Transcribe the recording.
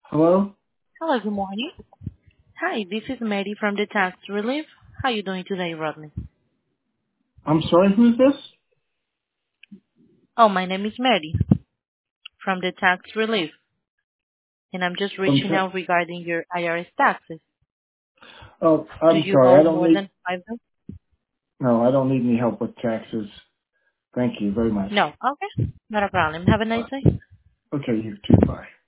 Hello? Hello, good morning. Hi, this is Mary from the Tax Relief. How are you doing today, Rodney? I'm sorry, who's this? Oh, my name is Mary from the Tax Relief, and I'm just From reaching ta- out regarding your IRS taxes. oh, Do I'm you sorry. owe more than 5 months? No, I don't need any help with taxes. Thank you very much. No. Okay. Not a problem. Have a nice day. Okay, you too. Bye.